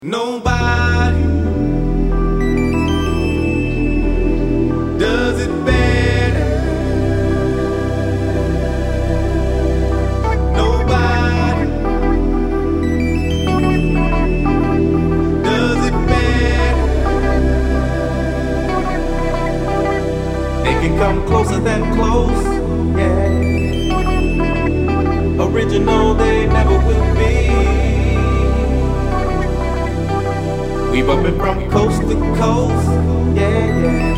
Nobody does it better. Nobody does it better. They can come closer than close, yeah. Original they never will be. We bumpin' from coast to coast, yeah, yeah.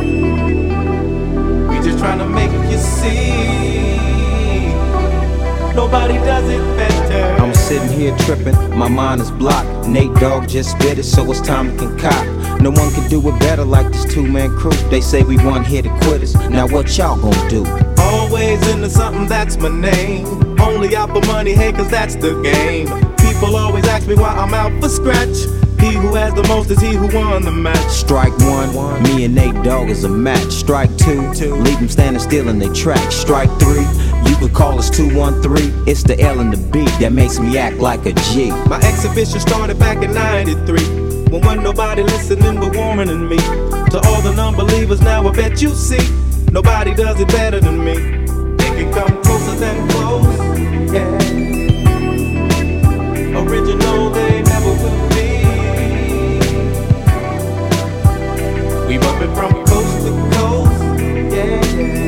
We just tryna make you see. Nobody does it better. I'm sitting here tripping, my mind is blocked. Nate Dogg just spit it, so it's time to concoct. No one can do it better like this two-man crew. They say we one here to quit us. Now what y'all gonna do? Always into something, that's my name. Only out for money, hey, cause that's the game. People always ask me why I'm out for scratch. He who has the most is he who won the match. Strike one, me and Nate Dogg is a match. Strike two, leave them standing still in their tracks. Strike three, you could call us 213. It's the L and the B that makes me act like a G. My exhibition started back in '93, when wasn't nobody listening but warmer than me. To all the non-believers now I bet you see, nobody does it better than me. They can come closer than close, yeah. Original they never will be. We bumpin' from coast to coast, yeah, yeah.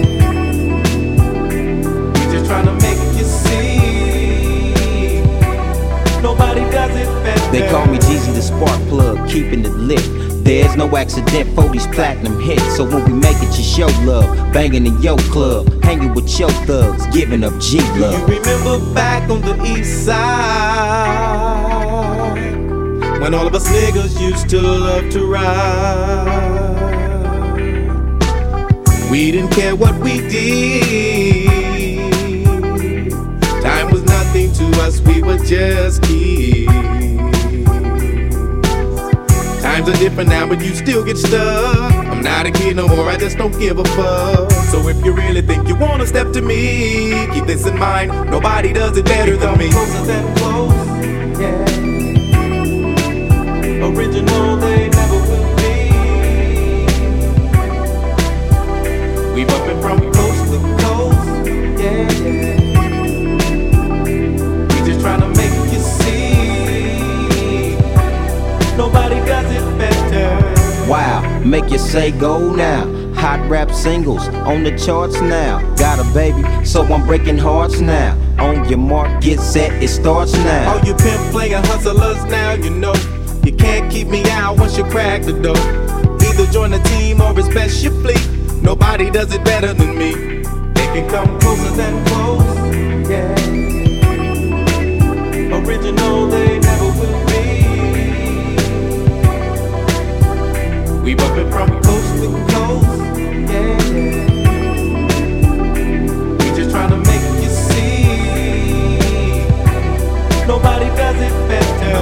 We just tryna make you see. Nobody does it better. They call me Jeezy the spark plug, keeping it lit. There's no accident for these platinum hits. So when we make it, you show love. Banging in your club, hanging with your thugs, giving up G-love. You remember back on the east side, when all of us niggas used to love to ride. We didn't care what we did. Time was nothing to us, we were just kids. Times are different now, but you still get stuck. I'm not a kid no more, I just don't give a fuck. So if you really think you wanna step to me, keep this in mind, nobody does it better than me. Closer than close, yeah. Original they never will be. We bumpin' from coast to coast, yeah, yeah. We just tryna make you see. Nobody does it better. Wow, make you say go now. Hot rap singles on the charts now. Got a baby, so I'm breaking hearts now. On your mark, get set, it starts now. All you pimp playing hustlers now, you know you can't keep me out once you crack the door. Either join the team or it's best you flee. Nobody does it better than me. They can come closer than close, yeah. Original they never will be. We bumpin' from coast to coast, yeah, yeah. We just tryna make you see. Nobody does it better.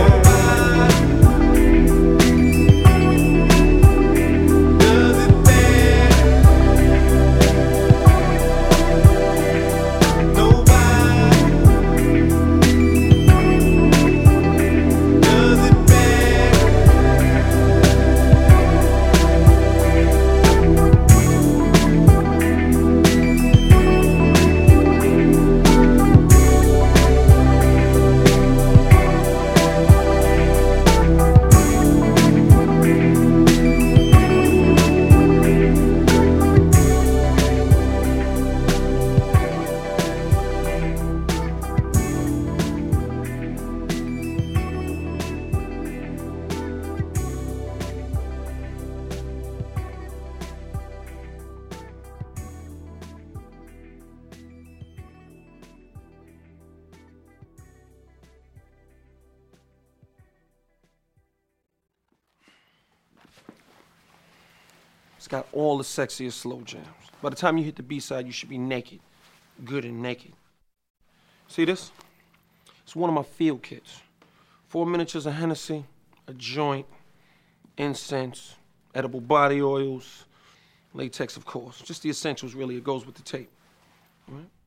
It's got all the sexiest slow jams. By the time you hit the B-side, you should be naked. Good and naked. See this? It's one of my field kits. 4 miniatures of Hennessy, a joint, incense, edible body oils, latex, of course. Just the essentials, really. It goes with the tape. All right?